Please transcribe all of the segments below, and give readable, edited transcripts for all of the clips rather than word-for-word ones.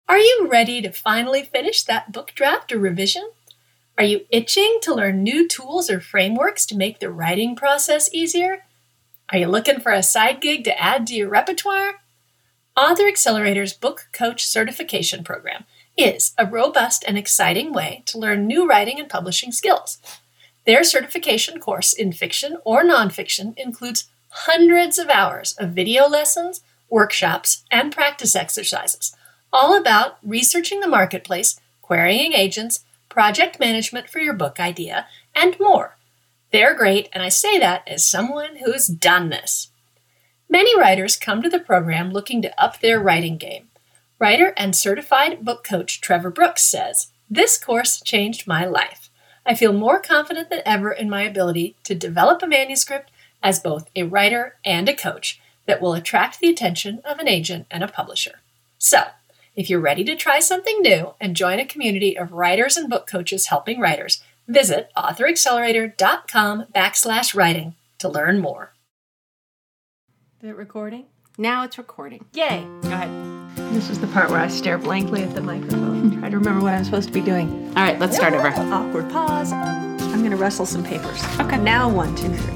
Are you ready to finally finish that book draft or revision? Are you itching to learn new tools or frameworks to make the writing process easier? Are you looking for a side gig to add to your repertoire? Author Accelerator's Book Coach Certification Program is a robust and exciting way to learn new writing and publishing skills. Their certification course in fiction or nonfiction includes hundreds of hours of video lessons, workshops, and practice exercises, all about researching the marketplace, querying agents, project management for your book idea, and more. They're great, and I say that as someone who's done this. Many writers come to the program looking to up their writing game. Writer and certified book coach Trevor Brooks says, "This course changed my life. I feel more confident than ever in my ability to develop a manuscript as both a writer and a coach that will attract the attention of an agent and a publisher." So, if you're ready to try something new and join a community of writers and book coaches helping writers, visit authoraccelerator.com/writing to learn more. Is it recording? Now it's recording. Yay! Go ahead. This is the part where I stare blankly at the microphone. Try to remember what I'm supposed to be doing. All right, let's start over. Awkward pause. I'm going to rustle some papers. Okay. Now 1, 2, 3.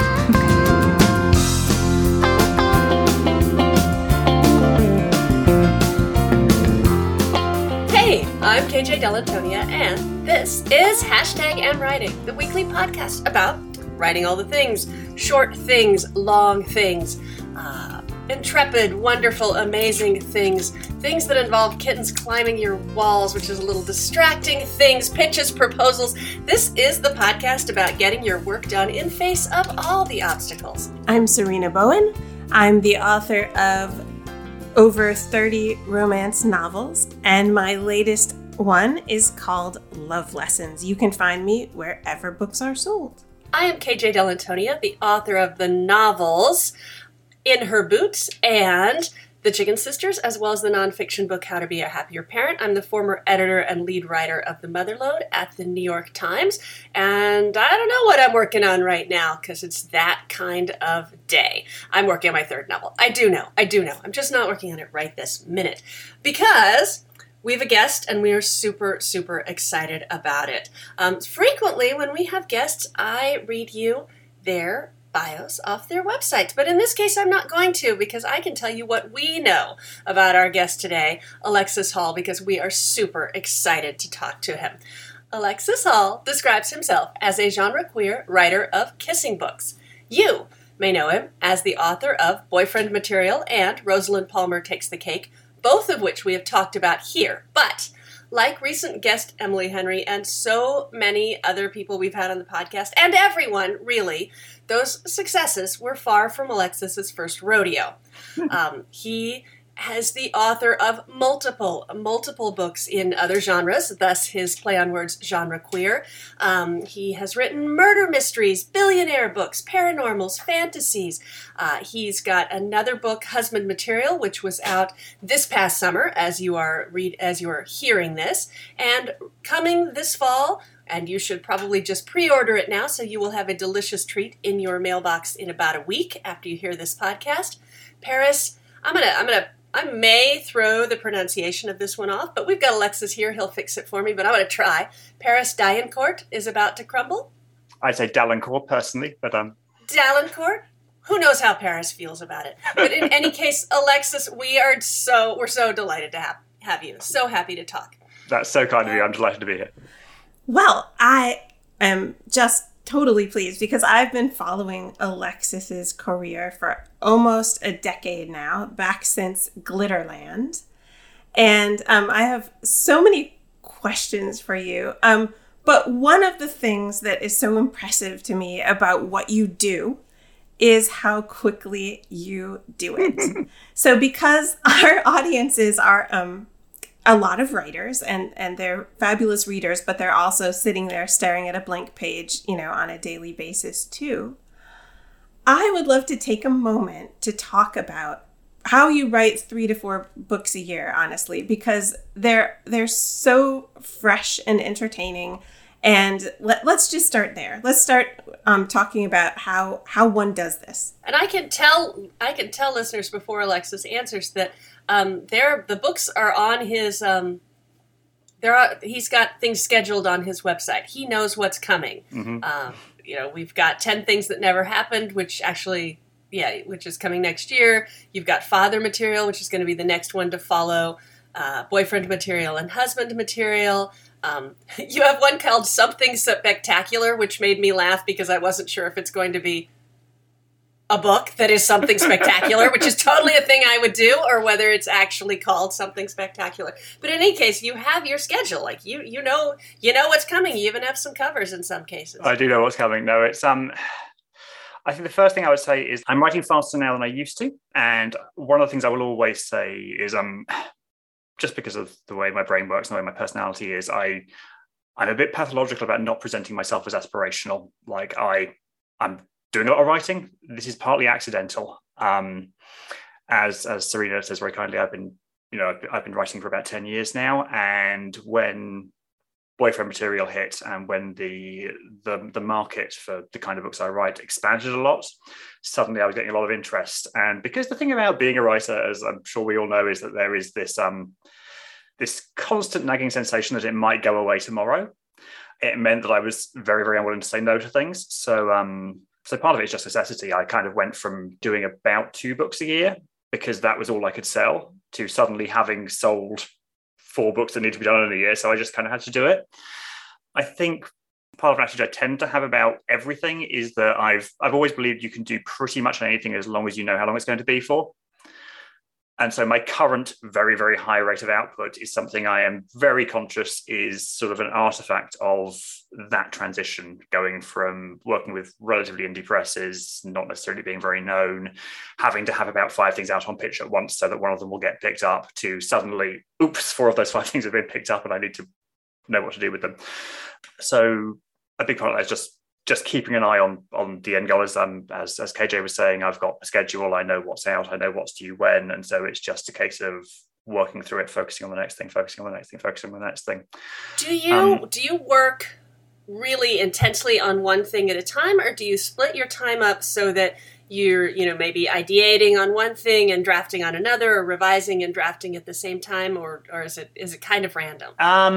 Hey, I'm KJ Dell'Antonia, and this is #AmWriting, the weekly podcast about writing all the things, short things, long things, intrepid, wonderful, amazing things, things that involve kittens climbing your walls, which is a little distracting, things, pitches, proposals. This is the podcast about getting your work done in face of all the obstacles. I'm Serena Bowen. I'm the author of over 30 romance novels, and my latest one is called Love Lessons. You can find me wherever books are sold. I am KJ Dell'Antonia, the author of the novels In Her Boots and The Chicken Sisters, as well as the nonfiction book How to Be a Happier Parent. I'm the former editor and lead writer of The Motherlode at the New York Times, and I don't know what I'm working on right now because it's that kind of day. I'm working on my third novel. I do know. I'm just not working on it right this minute because we have a guest, and we are super, super excited about it. Frequently, when we have guests, I read you their bios off their websites. But in this case, I'm not going to, because I can tell you what we know about our guest today, Alexis Hall, because we are super excited to talk to him. Alexis Hall describes himself as a genre-queer writer of kissing books. You may know him as the author of Boyfriend Material and Rosalind Palmer Takes the Cake, both of which we have talked about here. But like recent guest Emily Henry and so many other people we've had on the podcast, and everyone, really, those successes were far from Alexis's first rodeo. He is the author of multiple books in other genres, thus his play on words, genre queer. He has written murder mysteries, billionaire books, paranormals, fantasies. He's got another book, Husband Material, which was out this past summer as you are hearing this, and coming this fall. And you should probably just pre-order it now, so you will have a delicious treat in your mailbox in about a week after you hear this podcast. Paris, I may throw the pronunciation of this one off, but we've got Alexis here. He'll fix it for me, but I'm going to try. Paris Dayancourt is about to crumble. I'd say Dalencourt personally, but Dalencourt? Who knows how Paris feels about it? But in any case, Alexis, we're so delighted to have you. So happy to talk. That's so kind of you. I'm delighted to be here. Well, I am just totally pleased because I've been following Alexis's career for almost a decade now, back since Glitterland. And I have so many questions for you. But one of the things that is so impressive to me about what you do is how quickly you do it. So because our audiences are a lot of writers and they're fabulous readers, but they're also sitting there staring at a blank page, on a daily basis too. I would love to take a moment to talk about how you write 3 to 4 books a year, honestly, because they're so fresh and entertaining. And let's just start there. Let's start talking about how one does this. And I can tell listeners before Alexis answers that The books are on his. He's got things scheduled on his website. He knows what's coming. We've got 10 Things That Never Happened, which is coming next year. You've got father material, which is going to be the next one to follow. Boyfriend material and husband material. You have one called Something Spectacular, which made me laugh because I wasn't sure if it's going to be a book that is something spectacular, which is totally a thing I would do, or whether it's actually called Something Spectacular. But in any case, you have your schedule. Like you know what's coming. You even have some covers in some cases. I do know what's coming. No, it's I think the first thing I would say is I'm writing faster now than I used to, and one of the things I will always say is just because of the way my brain works and the way my personality is, I'm a bit pathological about not presenting myself as aspirational. Like I'm doing a lot of writing. This is partly accidental. As Serena says very kindly, I've been writing for about 10 years now. And when Boyfriend material hit and when the market for the kind of books I write expanded a lot, suddenly I was getting a lot of interest. And because the thing about being a writer, as I'm sure we all know, is that there is this constant nagging sensation that it might go away tomorrow. It meant that I was very, very unwilling to say no to things. So part of it is just necessity. I kind of went from doing about 2 books a year because that was all I could sell to suddenly having sold 4 books that need to be done in a year. So I just kind of had to do it. I think part of an attitude I tend to have about everything is that I've always believed you can do pretty much anything as long as you know how long it's going to be for. And so my current very, very high rate of output is something I am very conscious is sort of an artifact of that transition, going from working with relatively indie presses, not necessarily being very known, having to have about 5 things out on pitch at once so that one of them will get picked up, to suddenly, oops, 4 of those 5 things have been picked up and I need to know what to do with them. So a big part of that is just keeping an eye on the end goal. As KJ was saying, I've got a schedule, I know what's out, I know what's due when, and so it's just a case of working through it, focusing on the next thing, focusing on the next thing, focusing on the next thing. Do you work really intensely on one thing at a time, or do you split your time up so that you're maybe ideating on one thing and drafting on another, or revising and drafting at the same time, or is it kind of random?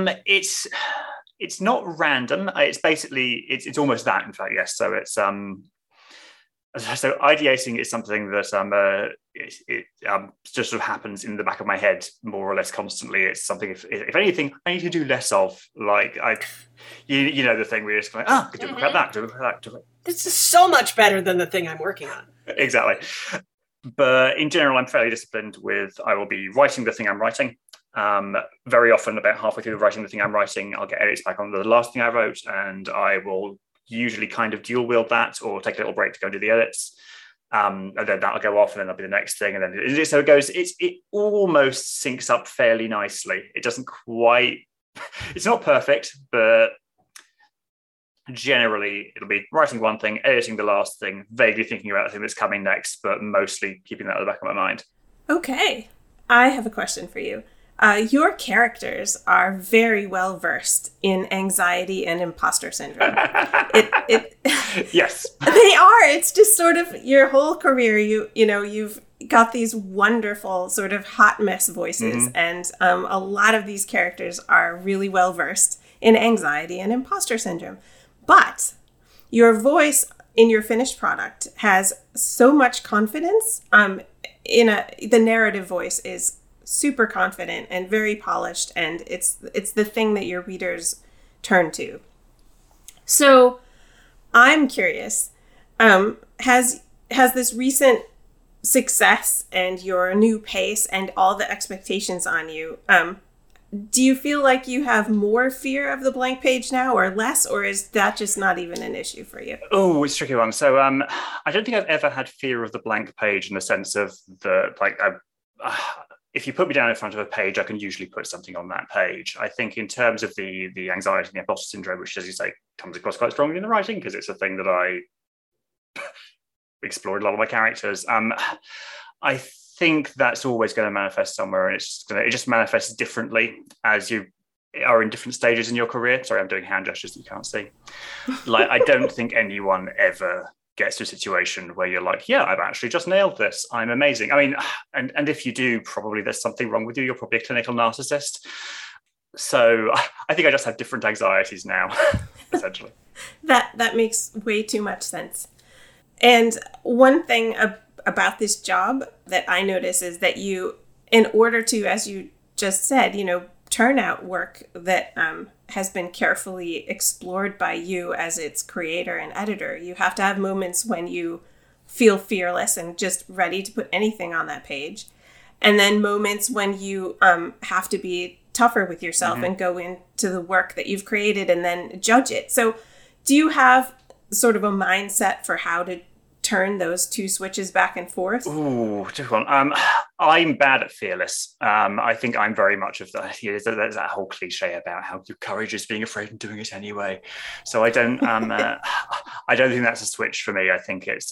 It's not random. It's basically, it's almost that, in fact, yes. So it's, so ideating is something that it just sort of happens in the back of my head more or less constantly. It's something, if anything, I need to do less of. Like, the thing where you're just like, could do about that, do about that. This is so much better than the thing I'm working on. Exactly. But in general, I'm fairly disciplined with, I will be writing the thing I'm writing. Very often, about halfway through writing the thing I'm writing, I'll get edits back on the last thing I wrote, and I will usually kind of dual wield that or take a little break to go and do the edits. And then that'll go off, and then that'll be the next thing. And then so it goes, it almost syncs up fairly nicely. It doesn't quite, it's not perfect, but generally it'll be writing one thing, editing the last thing, vaguely thinking about the thing that's coming next, but mostly keeping that at the back of my mind. Okay, I have a question for you. Your characters are very well versed in anxiety and imposter syndrome. Yes, they are. It's just sort of your whole career. You've got these wonderful sort of hot mess voices, and a lot of these characters are really well versed in anxiety and imposter syndrome. But your voice in your finished product has so much confidence. The narrative voice is super confident and very polished, and it's the thing that your readers turn to. So I'm curious, has this recent success and your new pace and all the expectations on you, do you feel like you have more fear of the blank page now or less, or is that just not even an issue for you? Oh, it's a tricky one. So I don't think I've ever had fear of the blank page in the sense of if you put me down in front of a page, I can usually put something on that page. I think in terms of the anxiety and the imposter syndrome, which, as you say, comes across quite strongly in the writing because it's a thing that I explored a lot of my characters. I think that's always going to manifest somewhere, and it just manifests differently as you are in different stages in your career. Sorry, I'm doing hand gestures that you can't see. I don't think anyone ever gets to a situation where you're like, yeah, I've actually just nailed this. I'm amazing. I mean, and if you do, probably there's something wrong with you. You're probably a clinical narcissist. So I think I just have different anxieties now, essentially. That makes way too much sense. And one thing about this job that I notice is that you, in order to, as you just said, turn out work that has been carefully explored by you as its creator and editor, you have to have moments when you feel fearless and just ready to put anything on that page. And then moments when you have to be tougher with yourself and go into the work that you've created and then judge it. So do you have sort of a mindset for how to turn those two switches back and forth? Ooh, difficult one. I'm bad at fearless. I think I'm very much of that. There's that whole cliche about how your courage is being afraid and doing it anyway. So I don't. I don't think that's a switch for me. I think it's.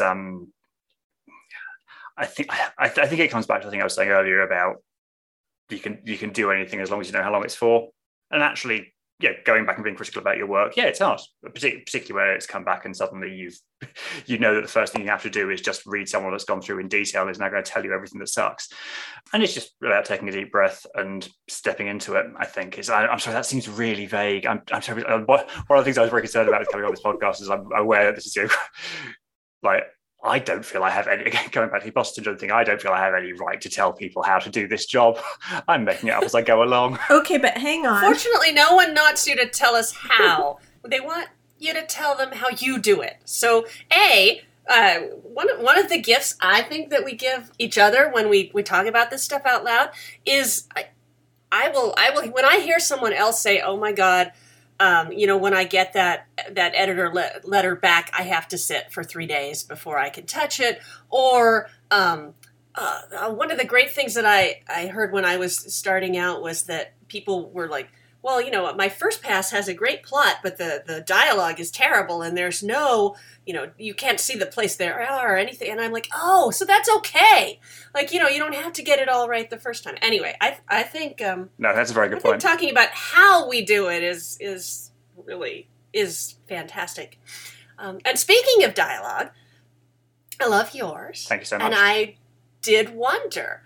I think it comes back to the thing I was saying earlier about you can do anything as long as you know how long it's for. And actually, going back and being critical about your work, it's hard, particularly where it's come back and suddenly you know that the first thing you have to do is just read someone that's gone through in detail and is now going to tell you everything that sucks. And it's just about taking a deep breath and stepping into it, I think. I'm sorry, that seems really vague. I'm sorry. One of the things I was very concerned about coming on this podcast is I'm aware that this is like, I don't feel I have any, again, going back to the imposter syndrome thing, I don't feel I have any right to tell people how to do this job. I'm making it up as I go along. Okay, but hang on. Fortunately, no one wants you to tell us how. They want you to tell them how you do it. So, one of the gifts I think that we give each other when we talk about this stuff out loud is I will when I hear someone else say, "Oh my God," when I get that editor letter back, I have to sit for 3 days before I can touch it. Or one of the great things that I heard when I was starting out was that people were like, well, my first pass has a great plot, but the dialogue is terrible, and there's no, you can't see the place there or anything. And I'm like, oh, so that's okay. Like, you don't have to get it all right the first time. Anyway, I think... no, that's a very good point. Talking about how we do it is really fantastic. And speaking of dialogue, I love yours. Thank you so much. And I did wonder...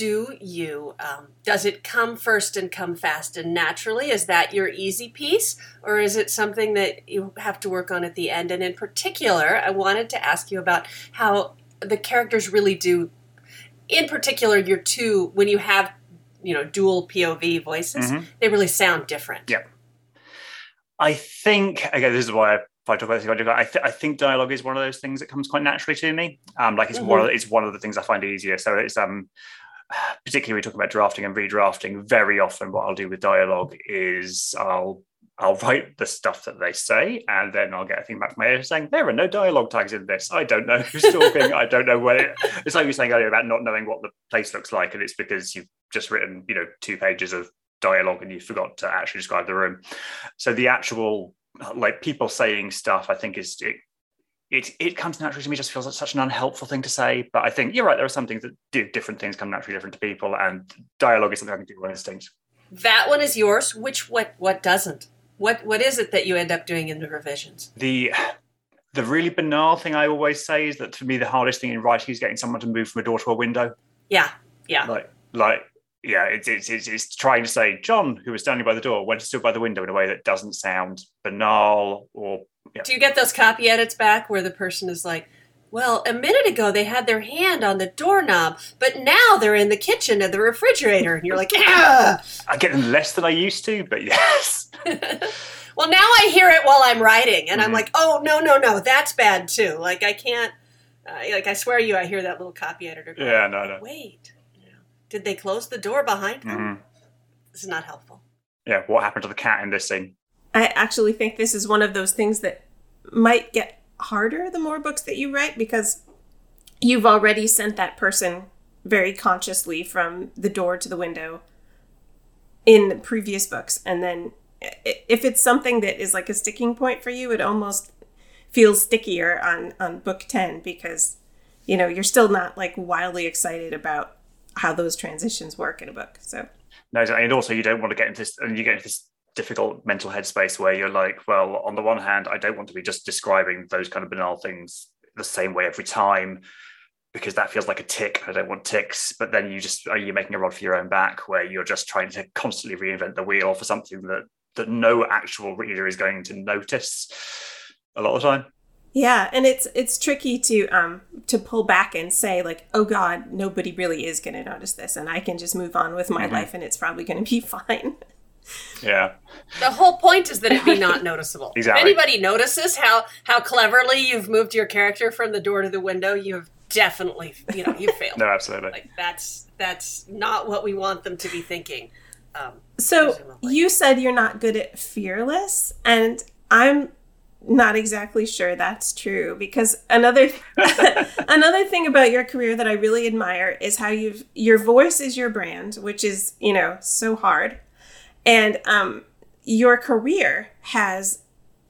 does it come first and come fast and naturally? Is that your easy piece? Or is it something that you have to work on at the end? And in particular, I wanted to ask you about how the characters really do, in particular, your two, when you have, dual POV voices, they really sound different. Yeah. I think, again, this is why if I talk about this, I think dialogue is one of those things that comes quite naturally to me. It's one of the things I find easier. So it's, particularly when we talk about drafting and redrafting, very often what I'll do with dialogue is I'll write the stuff that they say, and then I'll get a thing back from my editor saying, there are no dialogue tags in this. I don't know who's talking. I don't know where. It's like you were saying earlier about not knowing what the place looks like, and it's because you've just written, 2 pages of dialogue and you forgot to actually describe the room. So the actual, people saying stuff, I think it comes naturally to me, just feels like such an unhelpful thing to say. But I think you're right, there are some things that do different things come naturally different to people, and dialogue is something I can do on instinct. That one is yours. What doesn't? What is it that you end up doing in the revisions? The really banal thing I always say is that for me the hardest thing in writing is getting someone to move from a door to a window. Yeah. It's trying to say John, who was standing by the door, went to stood by the window in a way that doesn't sound banal or... Yeah. Do you get those copy edits back where the person is like, well, a minute ago they had their hand on the doorknob, but now they're in the kitchen and the refrigerator, and you're like, ah! I get them less than I used to, but yes. Well, now I hear it while I'm writing, and I'm like, oh, no, that's bad too. Like, I can't, I swear I hear that little copy editor going, yeah, no. Wait, did they close the door behind them? This is not helpful. Yeah, what happened to the cat in this scene? I actually think this is one of those things that might get harder the more books that you write, because you've already sent that person very consciously from the door to the window in the previous books. And then if it's something that is like a sticking point for you, it almost feels stickier on book 10, because, you're still not like wildly excited about how those transitions work in a book. So no, and also you don't want to get into this, and you get into this difficult mental headspace where you're like, well, on the one hand, I don't want to be just describing those kind of banal things the same way every time, because that feels like a tick. I don't want ticks. But then you're making a rod for your own back, where you're just trying to constantly reinvent the wheel for something that no actual reader is going to notice a lot of the time. Yeah, and it's tricky to pull back and say, like, oh God, nobody really is going to notice this, and I can just move on with my life, and it's probably going to be fine. Yeah. The whole point is that it be not noticeable. Exactly. If anybody notices how cleverly you've moved your character from the door to the window, you have definitely, you failed. No, absolutely. Like that's not what we want them to be thinking. So presumably. you said you're not good at fearless, and I'm not exactly sure that's true, because another thing about your career that I really admire is how your voice is your brand, which is, so hard. And your career has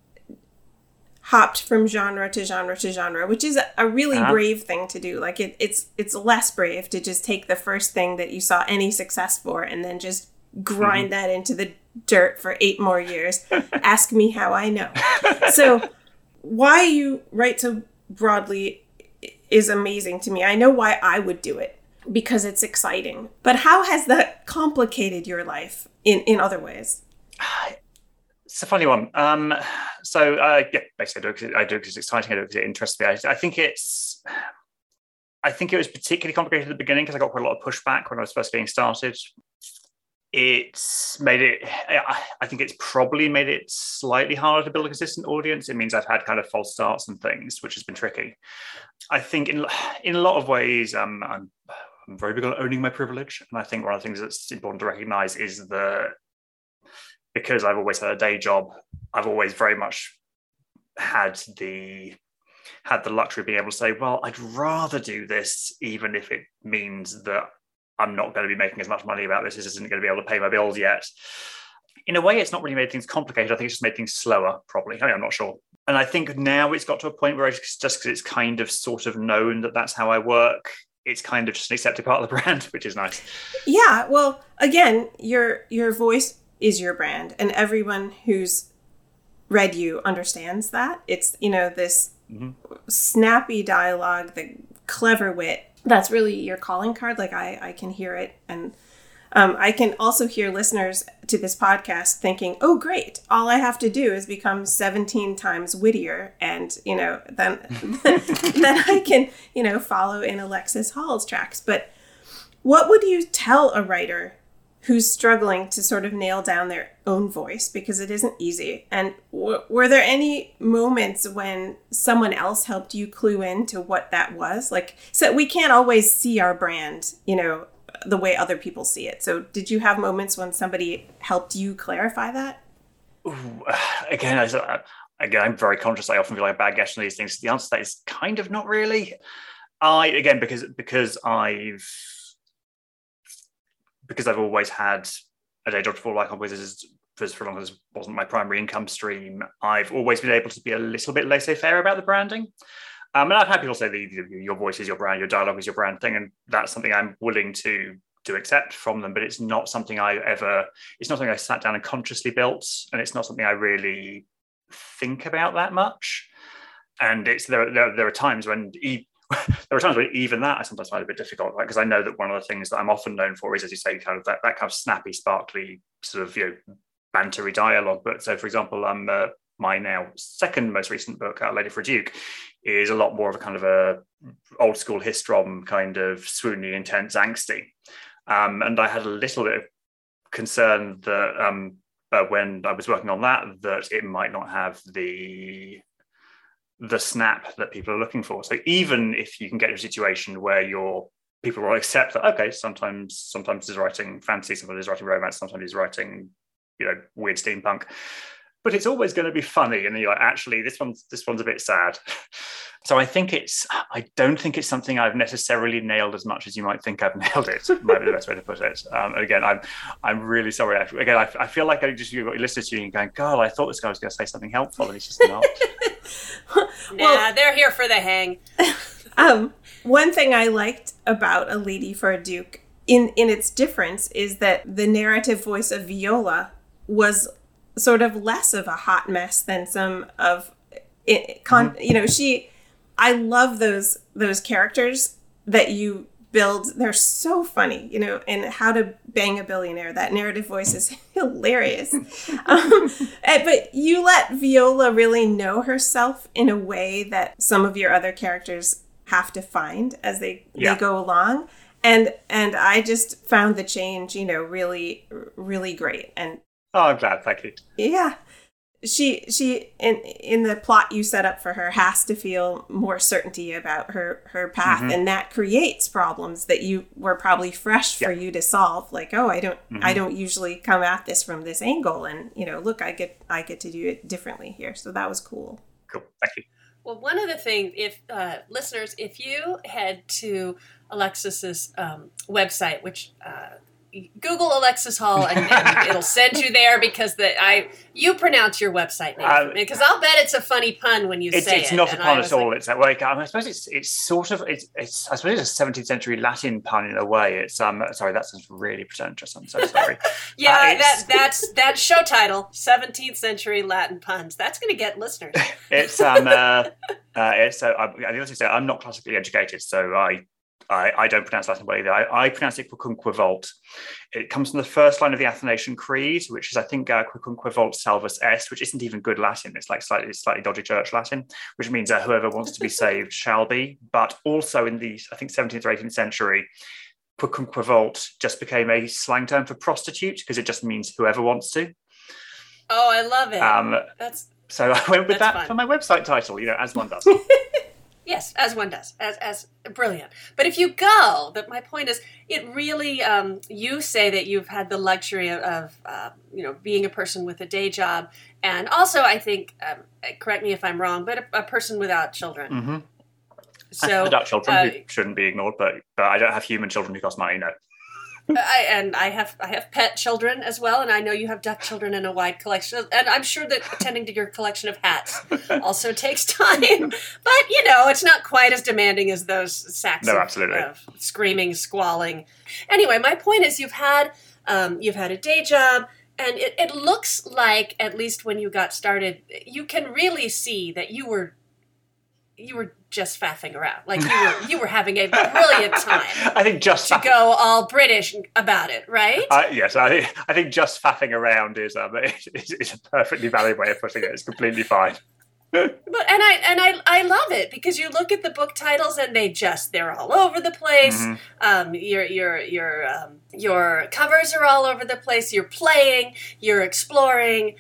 hopped from genre to genre to genre, which is a really brave thing to do. Like it's less brave to just take the first thing that you saw any success for and then just grind that into the dirt for 8 more years. Ask me how I know. So why you write so broadly is amazing to me. I know why I would do it, because it's exciting. But how has that complicated your life in other ways? It's a funny one. Basically I do it because it's exciting. I do it because it interests me. I think it was particularly complicated at the beginning because I got quite a lot of pushback when I was first getting started. I think it's probably made it slightly harder to build a consistent audience. It means I've had kind of false starts and things, which has been tricky. I think in a lot of ways, I'm very big on owning my privilege. And I think one of the things that's important to recognize is that because I've always had a day job, I've always very much had the luxury of being able to say, well, I'd rather do this, even if it means that I'm not going to be making as much money about this. This isn't going to be able to pay my bills yet. In a way, it's not really made things complicated. I think it's just made things slower, probably. I'm not sure. And I think now it's got to a point where just because it's kind of sort of known that that's how I work, it's kind of just an accepted part of the brand, which is nice. Yeah, well, again, your voice is your brand, and everyone who's read you understands that. It's, this snappy dialogue, the clever wit. That's really your calling card. Like I can hear it. And I can also hear listeners to this podcast thinking, oh, great. All I have to do is become 17 times wittier. And, then I can, follow in Alexis Hall's tracks. But what would you tell a writer who's struggling to sort of nail down their own voice, because it isn't easy? And were there any moments when someone else helped you clue into what that was? Like, so we can't always see our brand, the way other people see it. So did you have moments when somebody helped you clarify that? Ooh, again, I'm very conscious. I often feel like a bad guest on these things. The answer to that is kind of not really. Because I've always had a day job to fall back on, for as long as it wasn't my primary income stream, I've always been able to be a little bit laissez-faire about the branding. And I've had people say that your voice is your brand, your dialogue is your brand thing, and that's something I'm willing to accept from them. But it's not something it's not something I sat down and consciously built, and it's not something I really think about that much. And there are times when even that I sometimes find a bit difficult, right? Because I know that one of the things that I'm often known for is, as you say, kind of that kind of snappy, sparkly sort of bantery dialogue. But so, for example, my now second most recent book, Lady for a Duke, is a lot more of a kind of a old school Histrom kind of swoony, intense, angsty. And I had a little bit of concern that when I was working on that it might not have the snap that people are looking for. So even if you can get to a situation where people will accept that, okay, sometimes he's writing fantasy, sometimes he's writing romance, sometimes he's writing, weird steampunk, but it's always going to be funny. And then you're like, actually, this one's a bit sad. So I don't think it's something I've necessarily nailed as much as you might think I've nailed it. Might be the best way to put it. Again, I'm really sorry. I feel like you've got your listeners to you and going, God, I thought this guy was going to say something helpful, and he's just not. They're here for the hang. One thing I liked about A Lady for a Duke in its difference is that the narrative voice of Viola was sort of less of a hot mess than some of it. I love those characters that you build. They're so funny, and How to Bang a Billionaire. That narrative voice is hilarious. But you let Viola really know herself in a way that some of your other characters have to find as they go along. And I just found the change, really, really great. And I'm glad. Thank you. Yeah. She in the plot you set up for her has to feel more certainty about her path, and that creates problems that you were probably fresh for you to solve. Like, I don't usually come at this from this angle, and look, I get to do it differently here. So that was cool. Cool, thank you. Well, one of the things, if listeners, if you head to Alexis's website, which Google Alexis Hall and it'll send you there, because you pronounce your website name, because I'll bet it's a funny pun when you say it. It's not a pun at all. It's that way. I suppose it's sort of it's I suppose it's a 17th century Latin pun in a way. It's sorry, that sounds really pretentious. I'm so sorry. That's that show title, 17th century Latin puns. That's going to get listeners. It's I also say I'm not classically educated, so I don't pronounce Latin well either. I pronounce it quicunque vult. It comes from the first line of the Athanasian Creed, which is, I think, quicunque vult salvus est, which isn't even good Latin. It's like slightly dodgy church Latin, which means whoever wants to be saved shall be. But also in the, I think, 17th or 18th century, quicunque vult just became a slang term for prostitute, because it just means whoever wants to. Oh, I love it. So I went with that fun. for my website title, as one does. Yes, as one does, as brilliant. But if you go, my point is, it really, you say that you've had the luxury of being a person with a day job, and also, I think, correct me if I'm wrong, but a person without children. Mm-hmm. So without children who shouldn't be ignored, but I don't have human children who cost money. No. I have pet children as well, and I know you have duck children in a wide collection, and I'm sure that attending to your collection of hats also takes time. But it's not quite as demanding as those sacks of screaming, squalling. Anyway, my point is, you've had a day job, and it looks like, at least when you got started, you can really see that you were just faffing around. Like you were having a brilliant time. I think to go all British about it, right? Yes, I think just faffing around is a perfectly valid way of putting it. It's completely fine. But I love it, because you look at the book titles and they're all over the place. Mm-hmm. Your covers are all over the place. You're playing, you're exploring.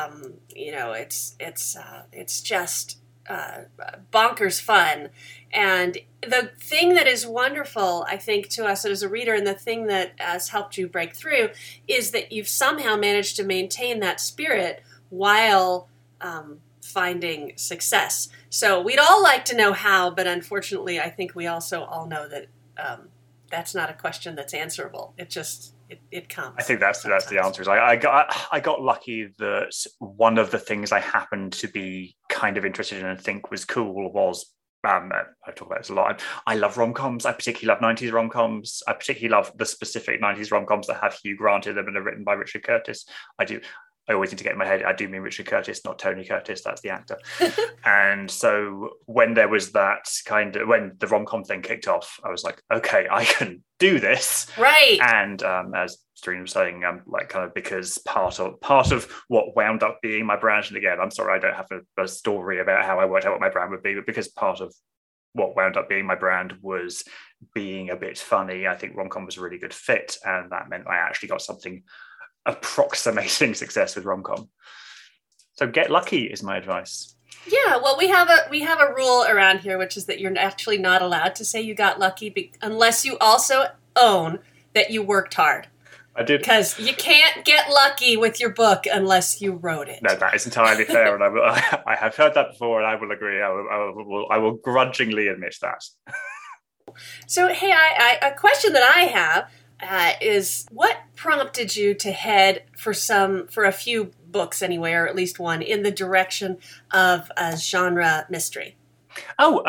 It's just bonkers fun. And the thing that is wonderful, I think, to us as a reader, and the thing that has helped you break through, is that you've somehow managed to maintain that spirit while finding success. So we'd all like to know how, but unfortunately, I think we also all know that that's not a question that's answerable. It comes. I think that's the answer. Is I got lucky that one of the things I happened to be kind of interested in and think was cool was, I've talked about this a lot, I love rom-coms. I particularly love 90s rom-coms. I particularly love the specific 90s rom-coms that have Hugh Grant in them and are written by Richard Curtis. I always need to get in my head, I do mean Richard Curtis, not Tony Curtis, that's the actor. And so when there was that when the rom-com thing kicked off, I was like, okay, I can do this. Right. And as Serena was saying, because part of what wound up being my brand, and again, I'm sorry, I don't have a story about how I worked out what my brand would be, but because part of what wound up being my brand was being a bit funny, I think rom-com was a really good fit. And that meant I actually got something approximating success with rom-com. So get lucky is my advice. Yeah, well, we have a rule around here, which is that you're actually not allowed to say you got lucky unless you also own that you worked hard. I did, because you can't get lucky with your book unless you wrote it. No, that is entirely fair, and I have heard that before, and I will agree. I will grudgingly admit that. So, hey, a question that I have is, what prompted you to head for a few books anyway, or at least one, in the direction of a genre mystery? So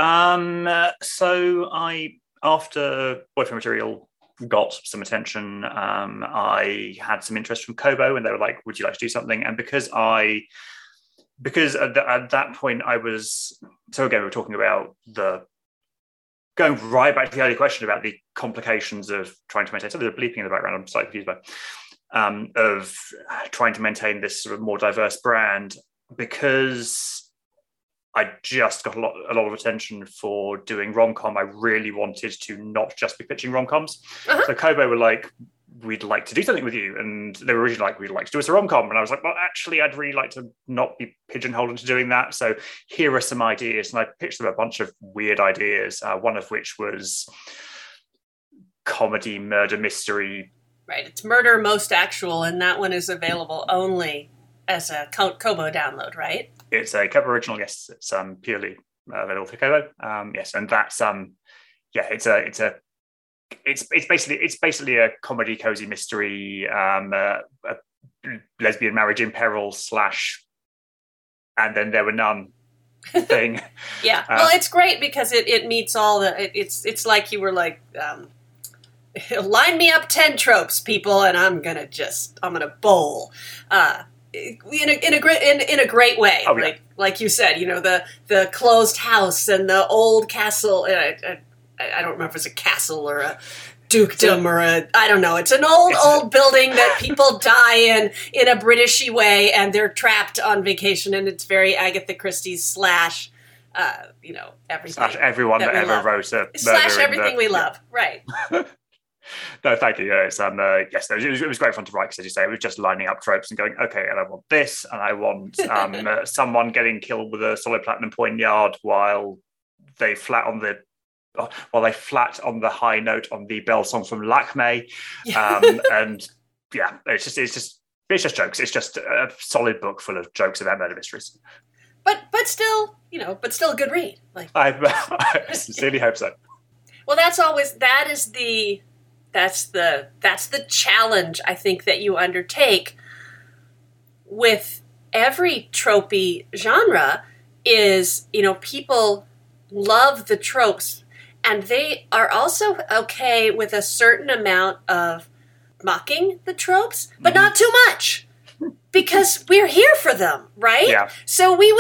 after Boyfriend Material got some attention, I had some interest from Kobo, and they were like, would you like to do something? And because I because at that point I was, so again, we were talking about going right back to the earlier question about the complications of trying to maintain, so there's a bleeping in the background, I'm slightly confused by, of trying to maintain this sort of more diverse brand, because I just got a lot of attention for doing rom-com. I really wanted to not just be pitching rom-coms. Uh-huh. So Kobo were like, we'd like to do something with you. And they were originally like, we'd like to do us a rom-com. And I was like, well, actually, I'd really like to not be pigeonholed into doing that. So here are some ideas. And I pitched them a bunch of weird ideas, one of which was comedy, murder, mystery. Right. It's Murder Most Actual, and that one is available only as a Kobo download, right? It's a Kobo original, yes. It's purely available for Kobo. Yes, and that's it's basically a comedy, cozy mystery, a lesbian marriage in peril / and then there were none thing. Yeah, well, it's great because it meets all the. It's like you were like, line me up 10 tropes, people, and I'm gonna bowl. In a great way. Oh, yeah. Like you said, the closed house and the old castle. I don't remember if it's a castle or a dukedom or I don't know. It's an old building that people die in a Britishy way, and they're trapped on vacation, and it's very Agatha Christie / everything. / everyone that ever wrote a murder everything we love. Right. No, thank you. Yes, it was great fun to write because, as you say, it was just lining up tropes and going, okay, and I want this, and I want someone getting killed with a solid platinum poignard while they flat on the high note on the bell song from Lakme, and yeah, it's just jokes. It's just a solid book full of jokes about murder mysteries. But still a good read. Like I sincerely hope so. Well, that's the challenge I think that you undertake with every tropey genre is, people love the tropes, and they are also okay with a certain amount of mocking the tropes, but not too much, because we're here for them, right? Yeah. So we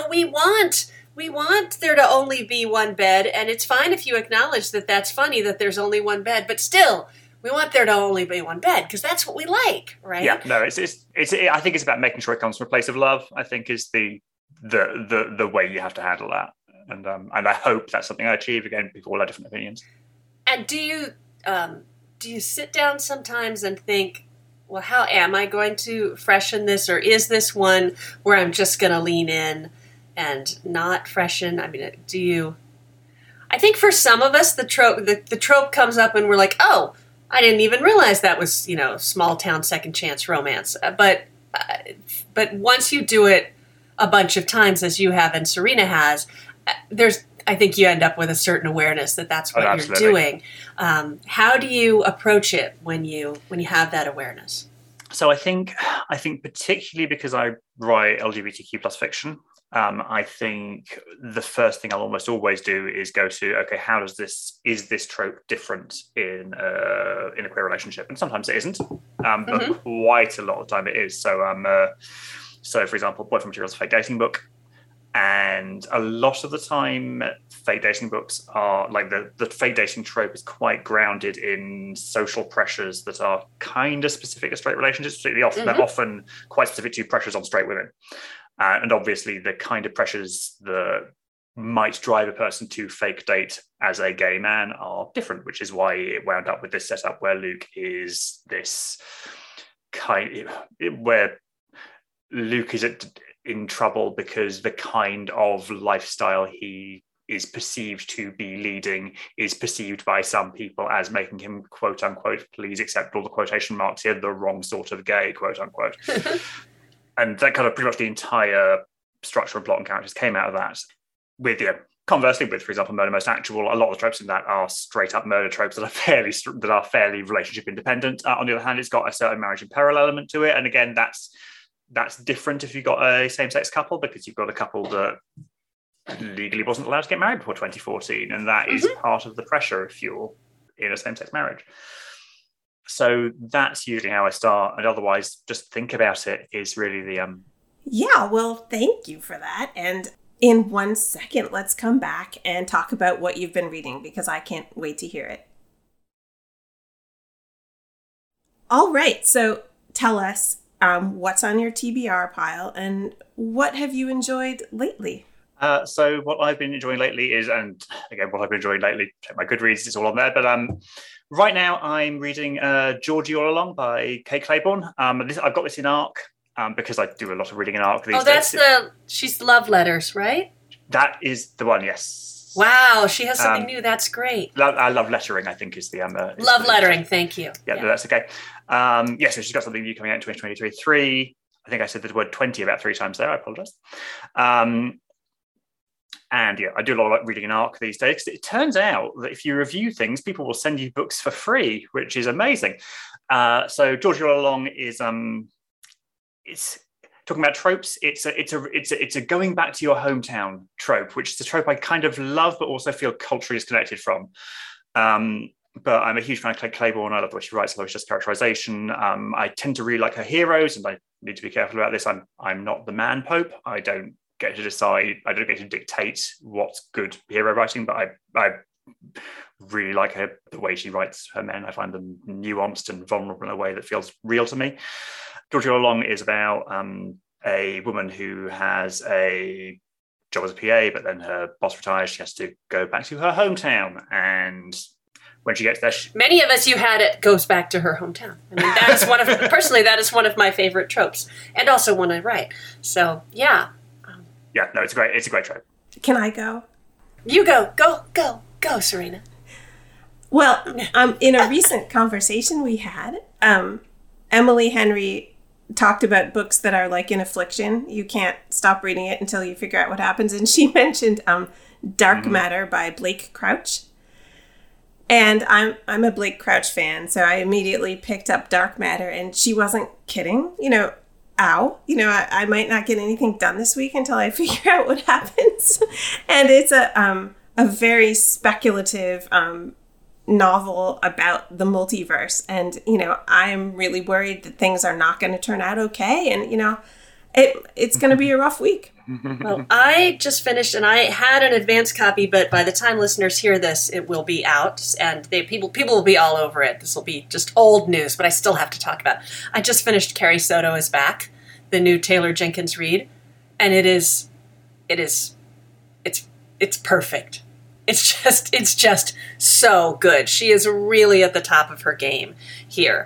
want there to only be one bed, and it's fine if you acknowledge that that's funny that there's only one bed, but still, we want there to only be one bed because that's what we like, right? Yeah, no, it's I think it's about making sure it comes from a place of love. I think is the way you have to handle that, and I hope that's something I achieve. Again, people will have different opinions. And do you sit down sometimes and think, well, how am I going to freshen this, or is this one where I'm just going to lean in and not freshen? I mean, I think for some of us, the trope comes up and we're like, oh, I didn't even realize that was, small town second chance romance. But once you do it a bunch of times, as you have and Serena has, I think you end up with a certain awareness that that's what you're doing. How do you approach it when you have that awareness? So I think particularly because I write LGBTQ plus fiction, I think the first thing I'll almost always do is go to, okay, is this trope different in a queer relationship? And sometimes it isn't, but quite a lot of the time it is. So for example, Boyfriend Material is a fake dating book, and a lot of the time fake dating books are like the fake dating trope is quite grounded in social pressures that are kind of specific to straight relationships. They're often quite specific to pressures on straight women. And obviously the kind of pressures that might drive a person to fake date as a gay man are different, which is why it wound up with this setup where Luke is this where Luke is in trouble because the kind of lifestyle he is perceived to be leading is perceived by some people as making him, quote unquote, please accept all the quotation marks here, the wrong sort of gay, quote unquote. And that kind of pretty much the entire structure and plot and characters came out of that. Conversely, with, for example, Murder Most Actual, a lot of the tropes in that are straight up murder tropes that are fairly relationship independent. On the other hand, it's got a certain marriage in peril element to it, and again, that's different if you've got a same-sex couple, because you've got a couple that legally wasn't allowed to get married before 2014, and that is part of the pressure if you're in a same-sex marriage. So that's usually how I start, and otherwise just think about it is really Yeah, well, thank you for that. And in 1 second, let's come back and talk about what you've been reading, because I can't wait to hear it. All right, so tell us what's on your TBR pile and what have you enjoyed lately? So what I've been enjoying lately is, and again, what I've been enjoying lately, check my Goodreads, it's all on there. But right now I'm reading Georgie All Along by Kate Claiborne. I've got this in ARC because I do a lot of reading in ARC these days. She's Love Letters, right? That is the one, yes. Wow, she has something new. That's great. I love lettering, I think is the... Love lettering, thank you. Yeah, no, that's okay. So she's got something new coming out in 2023. I think I said the word 20 about 3 times there. I apologize. And yeah, I do a lot of reading in ARC these days. It turns out that if you review things, people will send you books for free, which is amazing. So Georgie All Along is it's talking about tropes. It's a going back to your hometown trope, which is a trope I kind of love, but also feel culturally disconnected from. But I'm a huge fan of Kate Claiborne. I love the way she writes. I love just characterization. I tend to really like her heroes, and I need to be careful about this. I'm not the man pope. I don't get to decide. I don't get to dictate what's good hero writing, but I really like the way she writes her men. I find them nuanced and vulnerable in a way that feels real to me. Georgie All Along is about a woman who has a job as a PA, but then her boss retires. She has to go back to her hometown, and when she gets there, many of us, you had it goes back to her hometown. I mean, that is that is one of my favorite tropes, and also one I write. So yeah. Yeah, no, it's a great trope. Can I go? You go, Serena. Well, in a recent conversation we had, Emily Henry talked about books that are like an affliction. You can't stop reading it until you figure out what happens. And she mentioned Dark Matter by Blake Crouch. And I'm a Blake Crouch fan, so I immediately picked up Dark Matter, and she wasn't kidding. I might not get anything done this week until I figure out what happens. And it's a very speculative novel about the multiverse. And, I'm really worried that things are not going to turn out okay. And, it's going to be a rough week. Well, I just finished, and I had an advance copy, but by the time listeners hear this, it will be out, and people will be all over it. This will be just old news, but I still have to talk about it. I just finished Carrie Soto is Back, the new Taylor Jenkins Reid, and it's perfect. It's just so good. She is really at the top of her game here.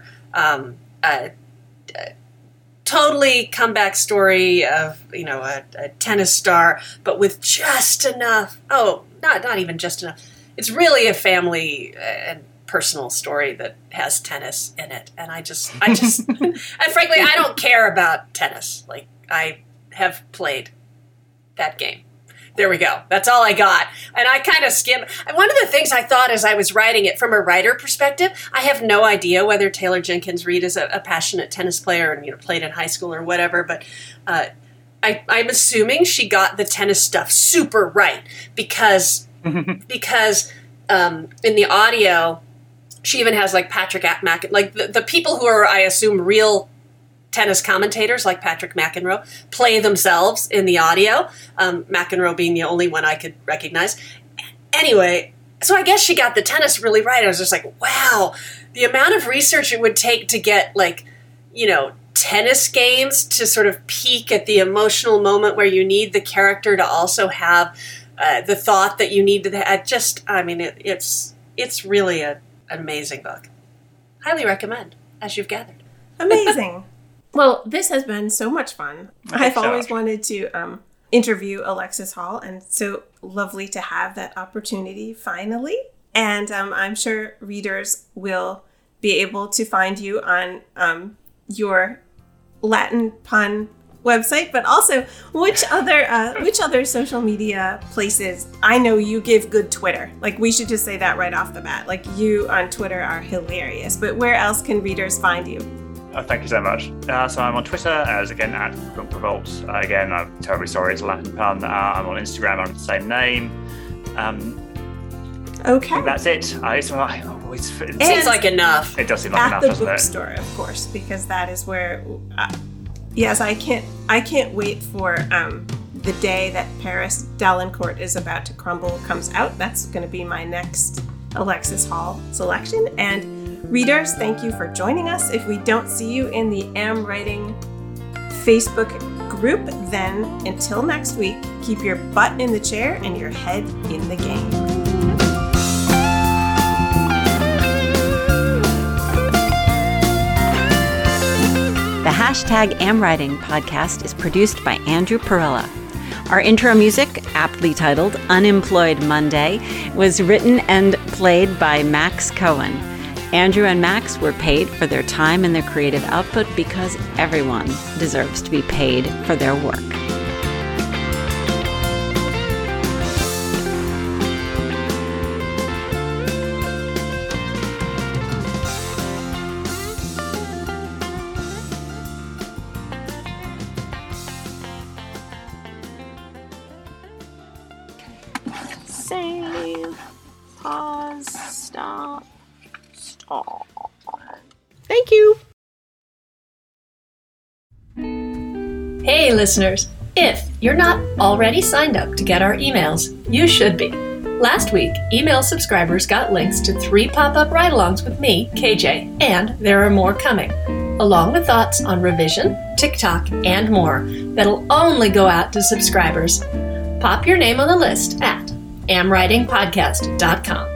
Totally comeback story of, a tennis star, but with just enough. Oh, not even just enough. It's really a family and personal story that has tennis in it. And I just, and frankly, I don't care about tennis. Like, I have played that game. There we go. That's all I got. And I kind of skimmed. And one of the things I thought as I was writing it from a writer perspective, I have no idea whether Taylor Jenkins Reid is a passionate tennis player and played in high school or whatever, but I'm assuming she got the tennis stuff super right because in the audio, she even has like Patrick Mac, like the people who are, I assume, real tennis commentators like Patrick McEnroe play themselves in the audio, McEnroe being the only one I could recognize. Anyway, so I guess she got the tennis really right. I was just like, wow, the amount of research it would take to get tennis games to sort of peak at the emotional moment where you need the character to also have the thought that you need to it's really an amazing book. Highly recommend, as you've gathered. Amazing. Well, this has been so much fun. I've always wanted to interview Alexis Hall, and so lovely to have that opportunity finally. And I'm sure readers will be able to find you on your Latin pun website, but also which other social media places. I know you give good Twitter. Like, we should just say that right off the bat. Like, you on Twitter are hilarious. But where else can readers find you? Oh, thank you so much. So I'm on Twitter as, again, at Book Revolt. Again, I'm terribly sorry, it's a Latin pun. I'm on Instagram under the same name. Okay. That's it. It seems like enough. It does seem like enough, doesn't it? At the bookstore, of course, because that is where Yes, I can't wait for the day that Paris Dalincourt is about to crumble comes out. That's going to be my next Alexis Hall selection. And readers, thank you for joining us. If we don't see you in the Am Writing Facebook group, then until next week, keep your butt in the chair and your head in the game. The #AmWriting podcast is produced by Andrew Perella. Our intro music, aptly titled Unemployed Monday, was written and played by Max Cohen. Andrew and Max were paid for their time and their creative output because everyone deserves to be paid for their work. Save. Pause. Stop. Thank you. Hey, listeners. If you're not already signed up to get our emails, you should be. Last week, email subscribers got links to 3 pop-up ride-alongs with me, KJ, and there are more coming, along with thoughts on revision, TikTok, and more that'll only go out to subscribers. Pop your name on the list at amwritingpodcast.com.